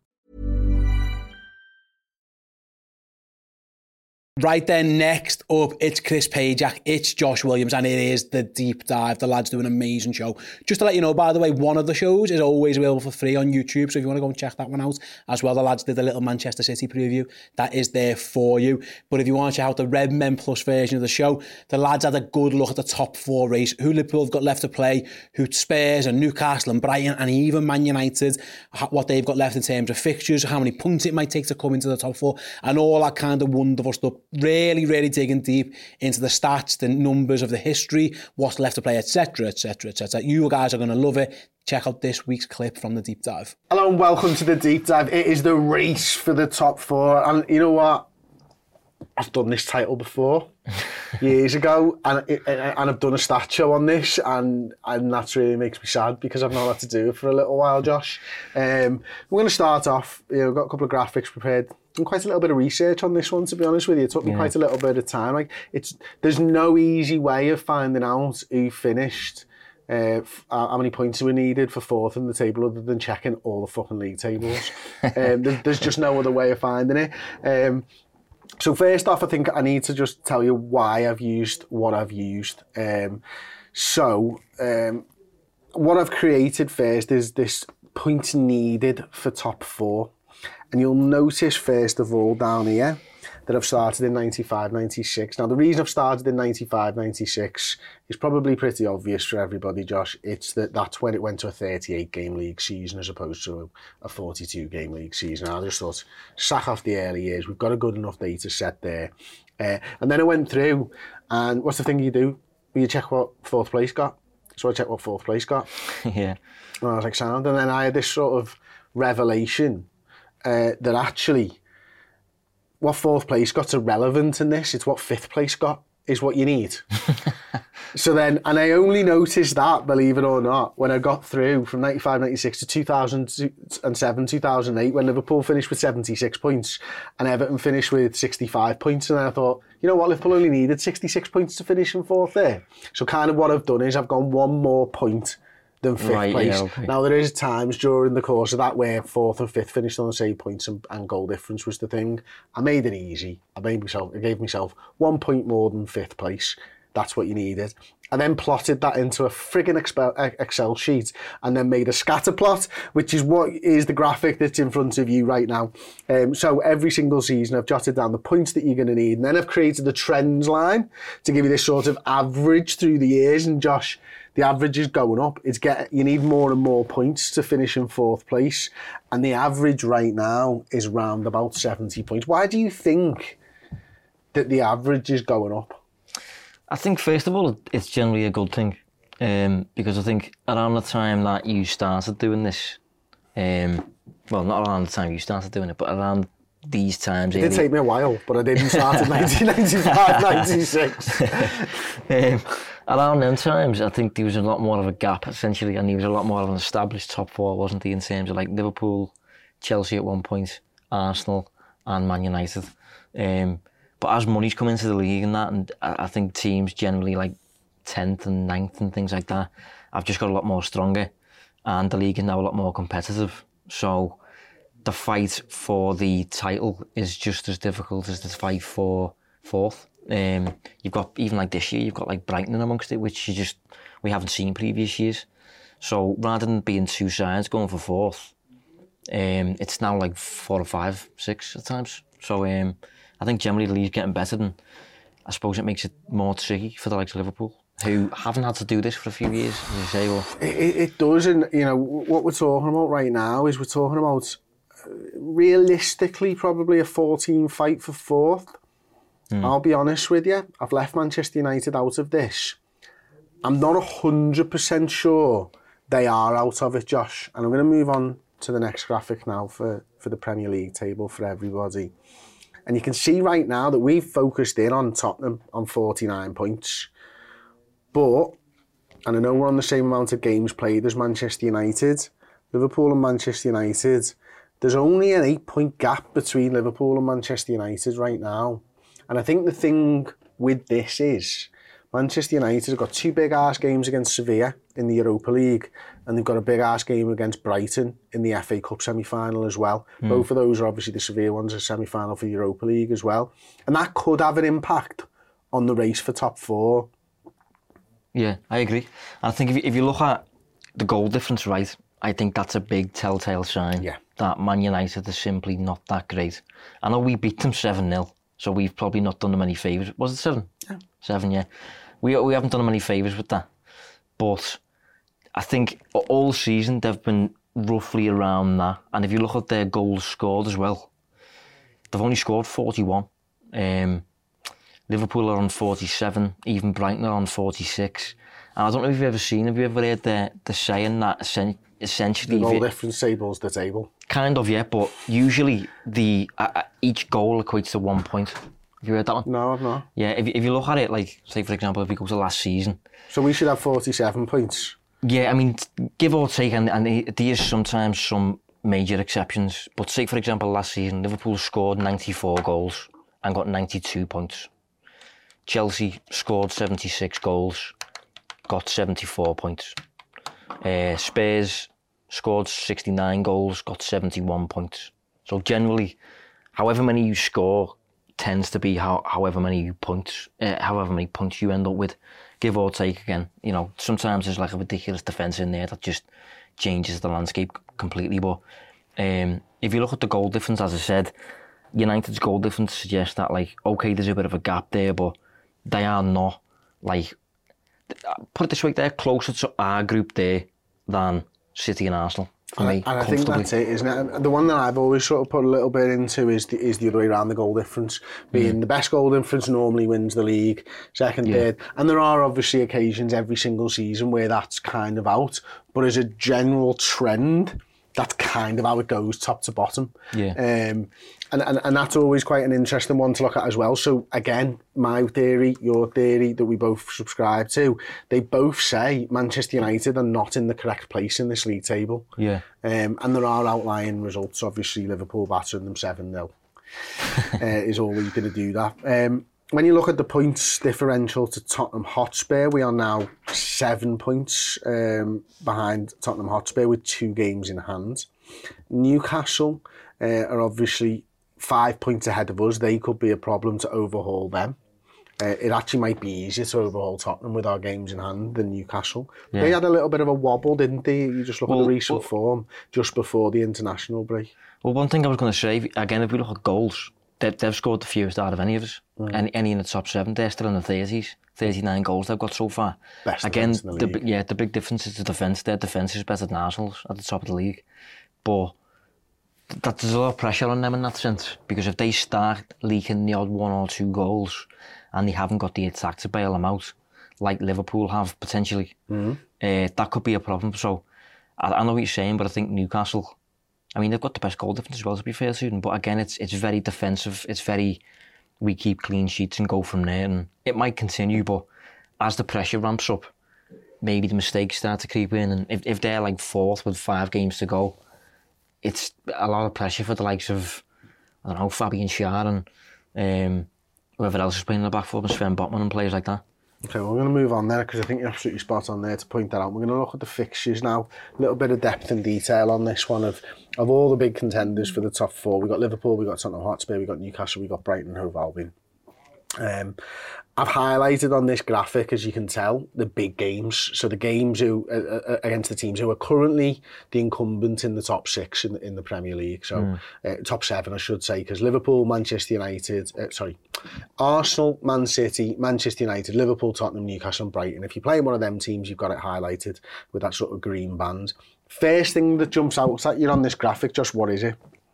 S3: Right then, next up, it's Chris Pajak, it's Josh Williams, and it is The Deep Dive. The lads do an amazing show. Just to let you know, by the way, one of the shows is always available for free on YouTube, so if you want to go and check that one out as well, the lads did a little Manchester City preview. That is there for you. But if you want to check out the Red Men Plus version of the show, the lads had a good look at the top four race, who Liverpool have got left to play, who Spurs and Newcastle and Brighton and even Man United, what they've got left in terms of fixtures, how many points it might take to come into the top four, and all that kind of wonderful stuff. Really, really digging deep into the stats, the numbers of the history, what's left to play, etc, etc, etc. You guys are going to love it. Check out this week's clip from The Deep Dive.
S5: Hello and welcome to The Deep Dive. It is the race for the top four. And you know what? I've done this title before, years ago, and I've done a stat show on this, and that really makes me sad because I've not had to do it for a little while, Josh. We're going to start off, we've got a couple of graphics prepared. Done quite a little bit of research on this one, to be honest with you. It took me quite a little bit of time. There's no easy way of finding out who finished, how many points were needed for fourth in the table other than checking all the fucking league tables. There's just no other way of finding it. So first off, I think I need to just tell you why I've used what I've used. What I've created first is this points needed for top four. And you'll notice, first of all, down here, that I've started in 95-96. Now, the reason I've started in 95-96 is probably pretty obvious for everybody, Josh. It's that's when it went to a 38-game league season as opposed to a 42-game league season. I just thought, sack off the early years. We've got a good enough data set there. And then I went through, and what's the thing you do? You check what fourth place got. So I checked what fourth place got.
S7: Yeah.
S5: And I was like, sound. And then I had this sort of revelation that actually what fourth place got's irrelevant in this. It's what fifth place got is what you need. So then, and I only noticed that, believe it or not, when I got through from 95-96 to 2007-2008, when Liverpool finished with 76 points and Everton finished with 65 points. And then I thought, you know what, Liverpool only needed 66 points to finish in fourth there. So kind of what I've done is I've gone one more point than fifth place. Yeah, okay. Now, there is times during the course of that where fourth and fifth finished on the same points and goal difference was the thing. I made it easy. I gave myself 1 point more than fifth place. That's what you needed. I then plotted that into a friggin' Excel sheet and then made a scatter plot, which is what is the graphic that's in front of you right now. So every single season I've jotted down the points that you're going to need, and then I've created the trends line to give you this sort of average through the years. And Josh, the average is going up. You need more and more points to finish in fourth place, and the average right now is round about 70 points. Why do you think that the average is going up?
S11: I think, first of all, it's generally a good thing, because I think around the time that you started doing this, well, not around the time you started doing it, but around these times...
S5: It did take me a while, but I didn't start in 1995, 96.
S11: Around them times, I think there was a lot more of a gap, essentially, and he was a lot more of an established top four, wasn't he, in terms of like Liverpool, Chelsea at one point, Arsenal and Man United. But as money's come into the league and that, and I think teams generally like 10th and 9th and things like that, I've just got a lot more stronger, and the league is now a lot more competitive. So the fight for the title is just as difficult as the fight for fourth. You've got, even like this year, you've got like Brighton in amongst it, which we haven't seen previous years. So rather than being two sides going for fourth, it's now like 4 or 5, 6 at times. So I think generally the league's getting better, and I suppose it makes it more tricky for the likes of Liverpool, who haven't had to do this for a few years, as you say. Well,
S5: it does, and you know what we're talking about right now is we're talking about realistically probably a 14 fight for fourth. I'll be honest with you, I've left Manchester United out of this. I'm not 100% sure they are out of it, Josh. And I'm going to move on to the next graphic now for the Premier League table for everybody. And you can see right now that we've focused in on Tottenham on 49 points. But, and I know we're on the same amount of games played as Manchester United, Liverpool and Manchester United, there's only an 8-point gap between Liverpool and Manchester United right now. And I think the thing with this is Manchester United have got 2 big-ass games against Sevilla in the Europa League, and they've got a big-ass game against Brighton in the FA Cup semi-final as well. Both of those are obviously the Sevilla ones, a semi-final for the Europa League as well. And that could have an impact on the race for top 4.
S11: Yeah, I agree. And I think if you look at the goal difference, right, I think that's a big telltale sign that Man United is simply not that great. I know we beat them 7-0. So we've probably not done them any favours. Was it 7? Yeah. 7, yeah. We haven't done them any favours with that. But I think all season they've been roughly around that. And if you look at their goals scored as well, they've only scored 41. Liverpool are on 47. Even Brighton are on 46. And I don't know if you've ever seen, have you ever heard the saying that essentially...
S5: The goal difference table's the table.
S11: Kind of, yeah, but usually each goal equates to 1 point. Have you heard that one?
S5: No, I've not.
S11: Yeah, if you look at it, like, say, for example, if we go to last season...
S5: So we should have 47 points?
S11: Yeah, I mean, give or take, and there is sometimes some major exceptions, but say, for example, last season, Liverpool scored 94 goals and got 92 points. Chelsea scored 76 goals, got 74 points. Spurs scored 69 goals, got 71 points. So generally, however many you score tends to be however many points you end up with, give or take again. You know, sometimes there's like a ridiculous defence in there that just changes the landscape completely. But if you look at the goal difference, as I said, United's goal difference suggests that, like, okay, there's a bit of a gap there, but they are not, like, put it this way, they're closer to our group there than City and Arsenal, for me,
S5: and I think that's it, isn't it? And the one that I've always sort of put a little bit into is the other way around, the goal difference. Being the best goal difference normally wins the league, second, third. And there are obviously occasions every single season where that's kind of out. But as a general trend, that's kind of how it goes, top to bottom. Yeah. And that's always quite an interesting one to look at as well. So again, my theory, your theory that we both subscribe to, they both say Manchester United are not in the correct place in this league table.
S11: Yeah.
S5: And there are outlying results. Obviously, Liverpool battering them 7-0 is always going to do that. When you look at the points differential to Tottenham Hotspur, we are now 7 points behind Tottenham Hotspur with 2 games in hand. Newcastle are obviously 5 points ahead of us. They could be a problem to overhaul them. It actually might be easier to overhaul Tottenham with our games in hand than Newcastle. Yeah. They had a little bit of a wobble, didn't they? You just look at the recent form just before the international break. Well,
S11: one thing I was going to say, again, if we look at goals, they've scored the fewest out of any of us. Any in the top 7. They're still in the 30s. 39 goals they've got so far.
S5: Best
S11: again,
S5: in the league.
S11: The big difference is the defence. Their defence is better than Arsenal's at the top of the league. But there's a lot of pressure on them in that sense, because if they start leaking the odd 1 or 2 goals and they haven't got the attack to bail them out, like Liverpool have potentially, that could be a problem. So I know what you're saying, but I think Newcastle, I mean, they've got the best goal difference as well, to be fair to them, but again, it's very defensive. It's very, we keep clean sheets and go from there, and it might continue, but as the pressure ramps up, maybe the mistakes start to creep in, and if they're like 4th with 5 games to go, it's a lot of pressure for the likes of, I don't know, Fabian Schär and whoever else is playing in the back four, and Sven Botman and players like that.
S5: Okay, well, we're going to move on there because I think you're absolutely spot on there to point that out. We're going to look at the fixtures now. A little bit of depth and detail on this one of all the big contenders for the top four. We've got Liverpool, we've got Tottenham Hotspur, we've got Newcastle, we've got Brighton and Hove Albion. I've highlighted on this graphic, as you can tell, the big games. So the games who against the teams who are currently the incumbent in the top six in the Premier League. So top seven, I should say, because Liverpool, Manchester United, Arsenal, Man City, Manchester United, Liverpool, Tottenham, Newcastle and Brighton. If you're playing one of them teams, you've got it highlighted with that sort of green band. First thing that jumps out at you on this graphic, Josh, what is it?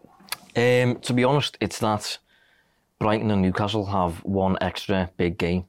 S11: To be honest, it's that Brighton and Newcastle have one extra big game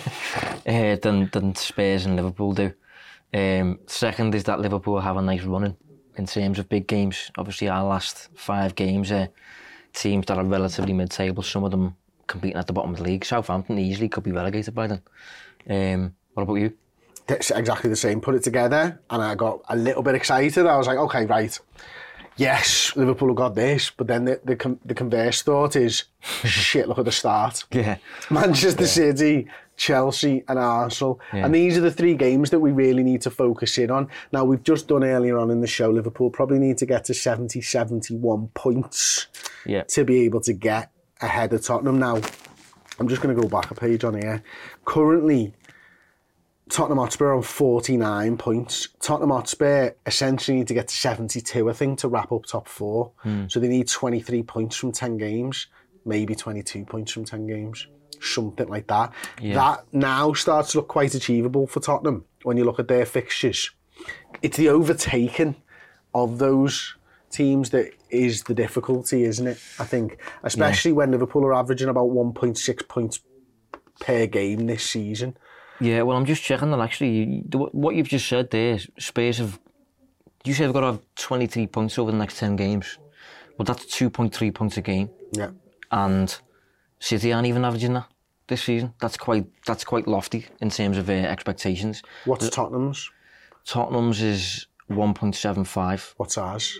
S11: than Spurs and Liverpool do. Second is that Liverpool have a nice running in terms of big games. Obviously, our last 5 games are teams that are relatively mid-table, some of them competing at the bottom of the league. Southampton easily could be relegated by then. What about you?
S5: It's exactly the same. Put it together and I got a little bit excited. I was like, okay, right. Yes, Liverpool have got this, but then the converse thought is, shit, look at the start.
S11: Yeah.
S5: Manchester City, Chelsea and Arsenal. Yeah. And these are the 3 games that we really need to focus in on. Now, we've just done earlier on in the show, Liverpool probably need to get to 70, 71 points to be able to get ahead of Tottenham. Now, I'm just going to go back a page on here. Currently, Tottenham Hotspur on 49 points. Tottenham Hotspur essentially need to get to 72, I think, to wrap up top 4. So they need 23 points from 10 games, maybe 22 points from 10 games, something like that. Yeah. That now starts to look quite achievable for Tottenham when you look at their fixtures. It's the overtaking of those teams that is the difficulty, isn't it? I think, especially when Liverpool are averaging about 1.6 points per game this season.
S11: Yeah, well, I'm just checking that actually. What you've just said there, Spurs have... You said they've got to have 23 points over the next 10 games. Well, that's 2.3 points a game.
S5: Yeah.
S11: And City aren't even averaging that this season. That's quite lofty in terms of expectations.
S5: What's Tottenham's?
S11: Tottenham's is 1.75.
S5: What's ours?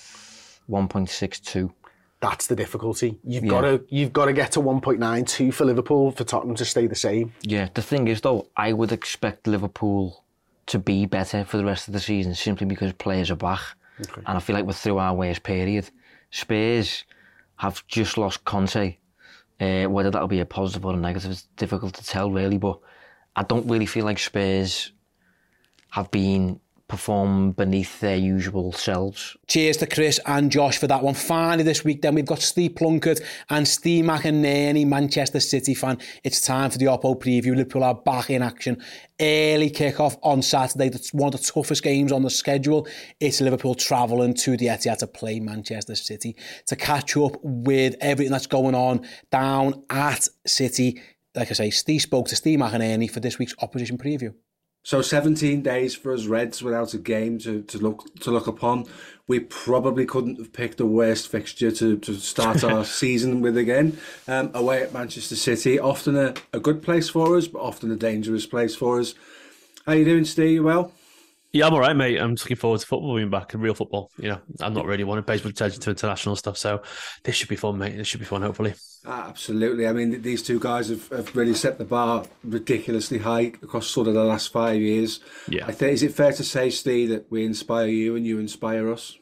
S11: 1.62.
S5: That's the difficulty. You've got to get to 1.92 for Liverpool for Tottenham to stay the same.
S11: Yeah, the thing is though, I would expect Liverpool to be better for the rest of the season simply because players are back. Okay. And I feel like we're through our worst period. Spurs have just lost Conte. Whether that'll be a positive or a negative is difficult to tell really, but I don't really feel like Spurs have been perform beneath their usual selves.
S3: Cheers to Chris and Josh for that one. Finally this week then we've got Steve Plunkett and Steve McInerney, Manchester City fan. It's time for the Oppo preview. Liverpool are back in action. Early kick-off on Saturday. That's one of the toughest games on the schedule. It's Liverpool travelling to the Etihad to play Manchester City to catch up with everything that's going on down at City. Like I say, Steve spoke to Steve McInerney for this week's opposition preview.
S12: So 17 days for us Reds without a game to look upon. We probably couldn't have picked a worse fixture to start our season with again. Away at Manchester City, often a good place for us, but often a dangerous place for us. How you doing, Steve? You well?
S13: Yeah, I'm all right, mate. I'm just looking forward to football being back and real football. You know, I'm not really one who pays much attention to international stuff, so this should be fun, mate. This should be fun, hopefully.
S12: Absolutely. I mean, these two guys have really set the bar ridiculously high across sort of the last 5 years. Yeah. Is it fair to say, Steve, that we inspire you and you inspire us?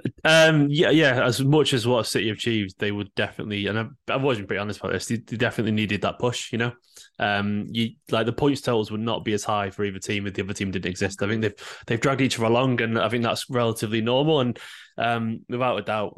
S13: Yeah. As much as what City have achieved, they would definitely, and I've always been pretty honest about this. They definitely needed that push. You know, the points totals would not be as high for either team if the other team didn't exist. I think they've dragged each other along, and I think that's relatively normal. And without a doubt,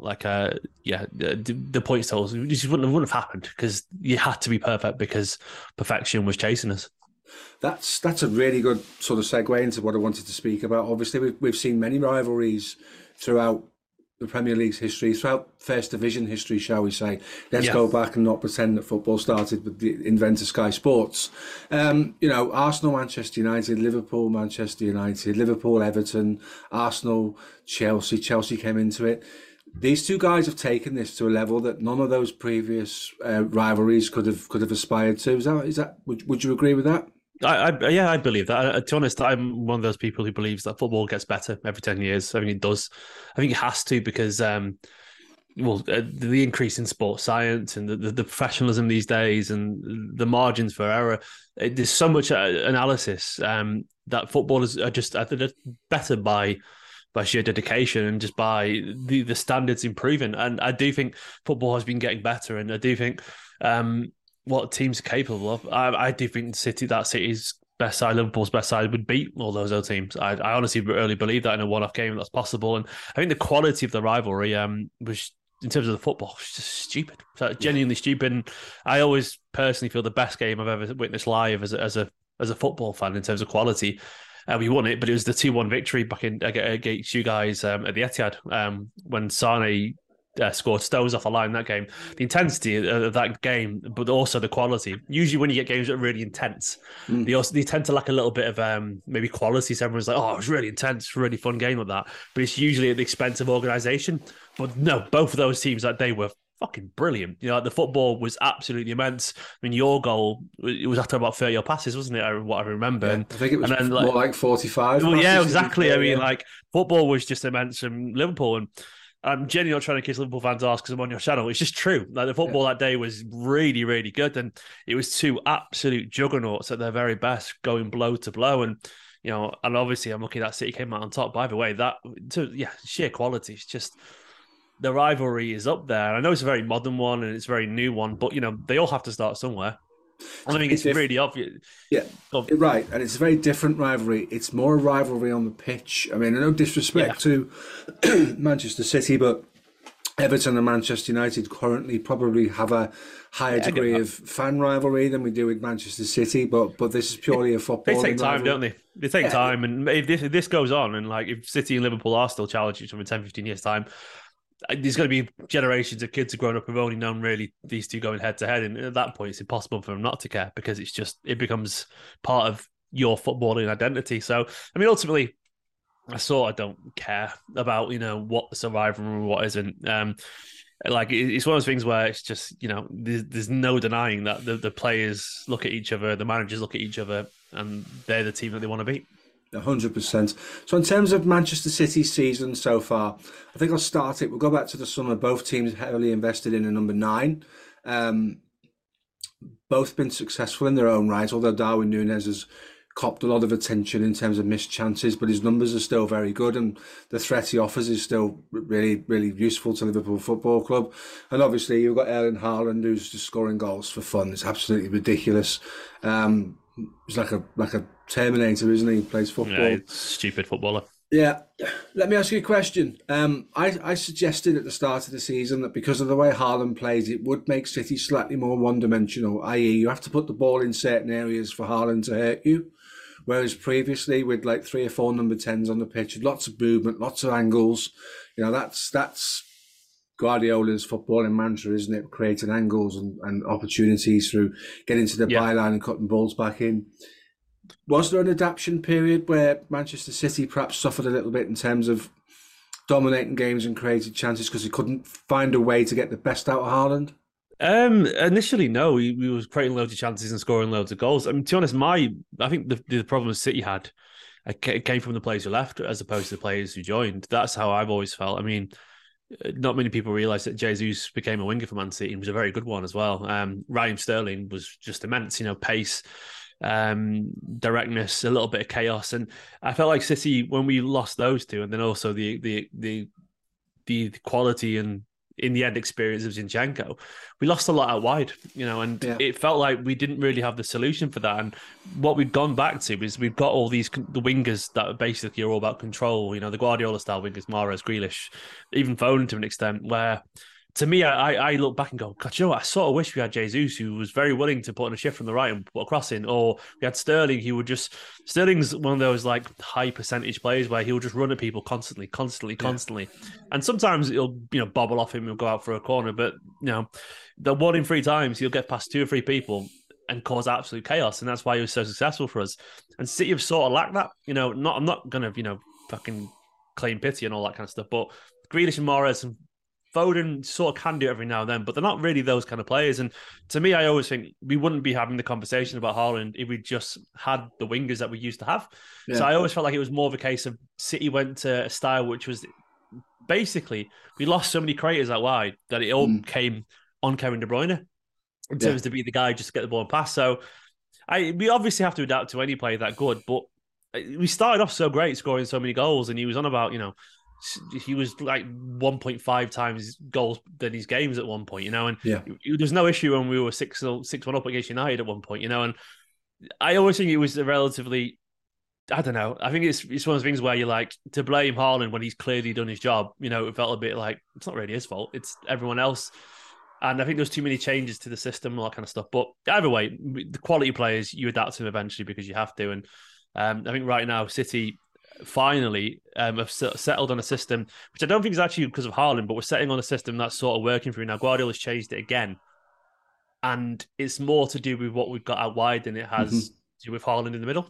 S13: the points totals just wouldn't have happened because you had to be perfect because perfection was chasing us.
S12: That's a really good sort of segue into what I wanted to speak about. Obviously, we've seen many rivalries throughout the Premier League's history, throughout First Division history, shall we say. Let's go back and not pretend that football started with the inventor Sky Sports. Arsenal, Manchester United, Liverpool, Manchester United, Liverpool, Everton, Arsenal, Chelsea. Chelsea came into it. These two guys have taken this to a level that none of those previous rivalries could have aspired to. Is that? Would you agree with that?
S13: I believe that. To be honest, I'm one of those people who believes that football gets better every 10 years. I think it does. I think it has to because, the increase in sports science and the professionalism these days and the margins for error, there's so much analysis that footballers are just better by sheer dedication and just by the standards improving. And I do think football has been getting better, and I do think what teams are capable of. I do think City's best side, Liverpool's best side, would beat all those other teams. I honestly really believe that in a one-off game that's possible. And I think the quality of the rivalry was, in terms of the football, was just stupid. Genuinely stupid. And I always personally feel the best game I've ever witnessed live as a football fan in terms of quality. We won it, but it was the 2-1 victory back against you guys at the Etihad when Sane scored Stones off a line in that game. The intensity of that game, but also the quality. Usually when you get games that are really intense, they tend to lack a little bit of maybe quality. So everyone's like, oh, it was really intense, really fun game like that. But it's usually at the expense of organisation. But no, both of those teams that day were fucking brilliant. The football was absolutely immense. I mean, your goal, it was after about 30 passes, wasn't it? What I remember.
S12: Yeah, I think it was more like 45.
S13: Well, yeah, exactly. I mean, football was just immense from Liverpool. And I'm genuinely not trying to kiss Liverpool fans' ass because I'm on your channel. It's just true. The football that day was really, really good. And it was two absolute juggernauts at their very best, going blow to blow. And, and obviously I'm lucky that City came out on top. By the way, sheer quality. It's just, the rivalry is up there. I know it's a very modern one and it's a very new one, but, they all have to start somewhere. I think it's really obvious.
S12: Yeah, right. And it's a very different rivalry. It's more a rivalry on the pitch. I mean, no disrespect to Manchester City, but Everton and Manchester United currently probably have a higher degree of fan rivalry than we do with Manchester City. But this is purely a football.
S13: They take time,
S12: rivalry.
S13: don't they? They take time. And if this goes on, and if City and Liverpool are still challenging each other in 10, 15 years' time, there's going to be generations of kids who grown up who've only known really these two going head to head, and at that point it's impossible for them not to care because it becomes part of your footballing identity. So I mean, ultimately, I don't care about what's a rivalry and what isn't. It's one of those things where it's just there's no denying that the players look at each other, the managers look at each other, and they're the team that they want to beat.
S12: 100%. So in terms of Manchester City's season so far, I think I'll start it. We'll go back to the summer. Both teams heavily invested in a number 9. Both been successful in their own right, although Darwin Núñez has copped a lot of attention in terms of missed chances, but his numbers are still very good and the threat he offers is still really, really useful to Liverpool Football Club. And obviously you've got Erling Haaland, who's just scoring goals for fun. It's absolutely ridiculous. He's like a Terminator, isn't he? He plays football.
S13: Yeah, stupid footballer.
S12: Yeah. Let me ask you a question. I suggested at the start of the season that because of the way Haaland plays, it would make City slightly more one-dimensional, i.e. you have to put the ball in certain areas for Haaland to hurt you. Whereas previously, with 3 or 4 number 10s on the pitch, lots of movement, lots of angles, that's Guardiola's footballing mantra, isn't it? Creating angles and opportunities through getting to the byline and cutting balls back in. Was there an adaptation period where Manchester City perhaps suffered a little bit in terms of dominating games and creating chances because he couldn't find a way to get the best out of Haaland?
S13: Initially, no. He was creating loads of chances and scoring loads of goals. I mean, to be honest, I think the problem City had came from the players who left as opposed to the players who joined. That's how I've always felt. I mean, not many people realise that Jesus became a winger for Man City and was a very good one as well. Raheem Sterling was just immense, pace, directness, a little bit of chaos. And I felt like City, when we lost those two, and then also the quality and in the end experience of Zinchenko, we lost a lot out wide, and it felt like we didn't really have the solution for that. And what we've gone back to is we've got all the wingers that basically are all about control, the Guardiola style wingers, Mahrez, Grealish, even Foden to an extent, where to me, I look back and go, God, I sort of wish we had Jesus, who was very willing to put on a shift from the right and put a cross in, or we had Sterling, Sterling's one of those high percentage players where he'll just run at people constantly. And sometimes it'll, bobble off him, he'll go out for a corner, but, the 1 in 3 times he'll get past 2 or 3 people and cause absolute chaos. And that's why he was so successful for us. And City have sort of lacked that, I'm not going to, fucking claim pity and all that kind of stuff, but Grealish and Mahrez and Foden sort of can do it every now and then, but they're not really those kind of players. And to me, I always think we wouldn't be having the conversation about Haaland if we just had the wingers that we used to have. Yeah. So I always felt like it was more of a case of City went to a style which was basically, we lost so many creators out wide that it all came on Kevin De Bruyne in terms to be the guy just to get the ball and pass. So we obviously have to adapt to any player that good, but we started off so great, scoring so many goals, and he was on about, he was like 1.5 times goals than his games at one point, and there's no issue when we were 6-1 up against United at one point, and I always think it was a relatively, I don't know, I think it's one of those things where you're like, to blame Haaland when he's clearly done his job, it felt a bit like, it's not really his fault, it's everyone else. And I think there's too many changes to the system and all that kind of stuff. But either way, the quality players, you adapt to them eventually because you have to. And I think right now, City finally have settled on a system, which I don't think is actually because of Haaland, but we're setting on a system that's sort of working for you. Now, Guardiola's changed it again. And it's more to do with what we've got out wide than it has to do with Haaland in the middle.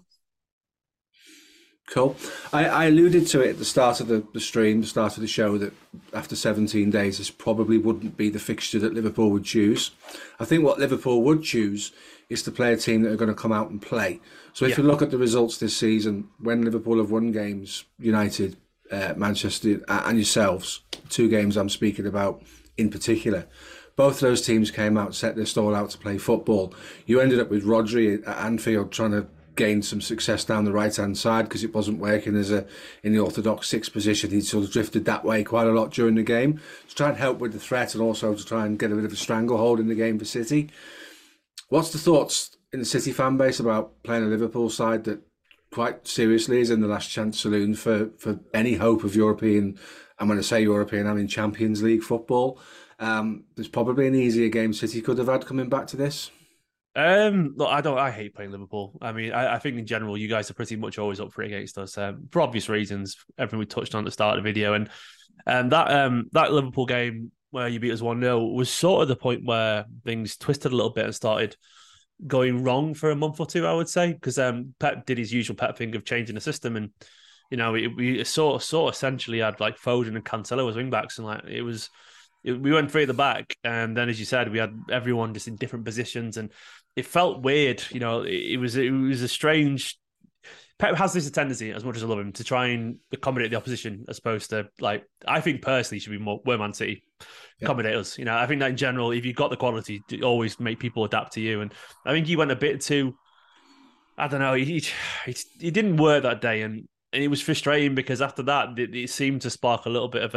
S12: Cool. I alluded to it at the start of the stream, the start of the show, that after 17 days, this probably wouldn't be the fixture that Liverpool would choose. I think what Liverpool would choose is to play a team that are going to come out and play. So if you look at the results this season, when Liverpool have won games, United, Manchester and yourselves, 2 games I'm speaking about in particular, both those teams came out, set their stall out to play football. You ended up with Rodri at Anfield trying to gain some success down the right-hand side because it wasn't working in the orthodox 6 position. He sort of drifted that way quite a lot during the game to try and help with the threat and also to try and get a bit of a stranglehold in the game for City. What's the thoughts in the City fan base about playing a Liverpool side that quite seriously is in the last chance saloon for any hope of European, and when I say European, I mean Champions League football? There's probably an easier game City could have had coming back to this.
S13: Look, I hate playing Liverpool. I mean, I think in general, you guys are pretty much always up for it against us, for obvious reasons. Everything we touched on at the start of the video, and that Liverpool game where you beat us 1-0 was sort of the point where things twisted a little bit and started going wrong for a month or two, I would say, because Pep did his usual Pep thing of changing the system, and we sort of essentially had like Foden and Cancelo as wing backs, and like we went 3 at the back, and then as you said, we had everyone just in different positions, and it felt weird. It was a strange. Pep has this tendency, as much as I love him, to try and accommodate the opposition as opposed to, like, I think personally should be more where Man City accommodate us. I think that in general, if you've got the quality, to always make people adapt to you. And I think he went a bit too, I don't know, he didn't work that day, and it was frustrating because after that it seemed to spark a little bit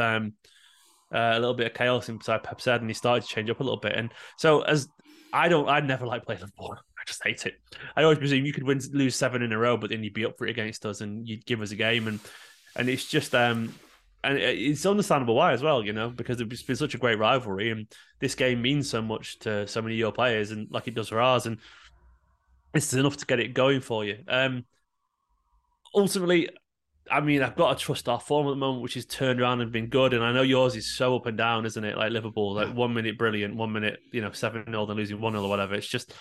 S13: of chaos inside Pep's head, and he started to change up a little bit. And so I'd never like playing Liverpool. I just hate it. I always presume you could lose 7 in a row, but then you'd be up for it against us and you'd give us a game. And it's just, and it's understandable why as well, because it's been such a great rivalry, and this game means so much to so many of your players, and like it does for ours. And it's enough to get it going for you. Ultimately, I mean, I've got to trust our form at the moment, which has turned around and been good. And I know yours is so up and down, isn't it? Like Liverpool, like 1 minute brilliant, 1 minute, 7-0, then losing 1-0 or whatever. It's just,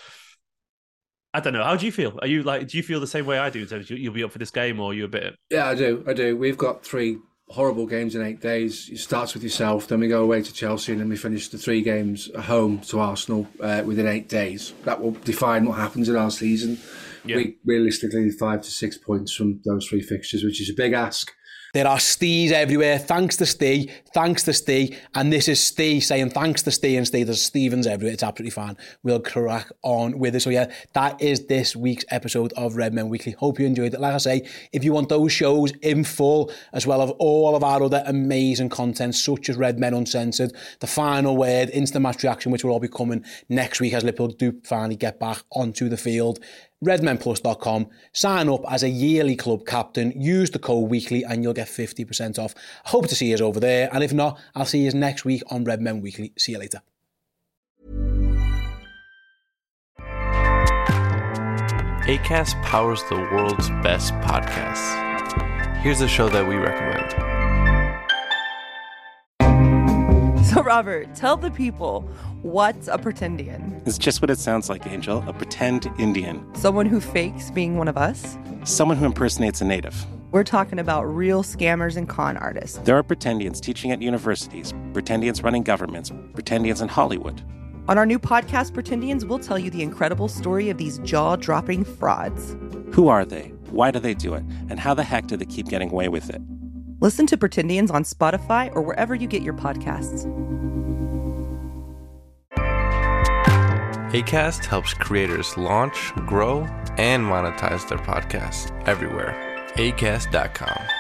S13: I don't know. How do you feel? Are you do you feel the same way I do? So you'll be up for this game, or are you a bit?
S12: Yeah, I do. We've got 3 horrible games in 8 days. It starts with yourself, then we go away to Chelsea, and then we finish the 3 games at home to Arsenal within 8 days. That will define what happens in our season. Yeah. We realistically need 5 to 6 points from those 3 fixtures, which is a big ask.
S3: There are Stees everywhere. Thanks to Steve. Thanks to Steve. And this is Steve saying thanks to Steve and Steve. There's Stevens everywhere. It's absolutely fine. We'll crack on with it. So yeah, that is this week's episode of Redmen Weekly. Hope you enjoyed it. Like I say, if you want those shows in full, as well as all of our other amazing content, such as Redmen Uncensored, The Final Word, Instant Match Reaction, which will all be coming next week as Liverpool do finally get back onto the field, redmenplus.com. Sign up as a yearly club captain. Use the code weekly and you'll get 50% off. I hope to see you over there. And if not, I'll see you next week on Redmen Weekly. See you later.
S14: Acast powers the world's best podcasts. Here's a show that we recommend.
S15: So, Robert, tell the people, what's a pretendian?
S16: It's just what it sounds like, Angel. A pretend Indian.
S15: Someone who fakes being one of us?
S16: Someone who impersonates a native.
S15: We're talking about real scammers and con artists.
S16: There are pretendians teaching at universities, pretendians running governments, pretendians in Hollywood.
S15: On our new podcast, Pretendians, we'll tell you the incredible story of these jaw-dropping frauds.
S16: Who are they? Why do they do it? And how the heck do they keep getting away with it?
S15: Listen to Pretendians on Spotify or wherever you get your podcasts.
S14: Acast helps creators launch, grow, and monetize their podcasts everywhere. Acast.com.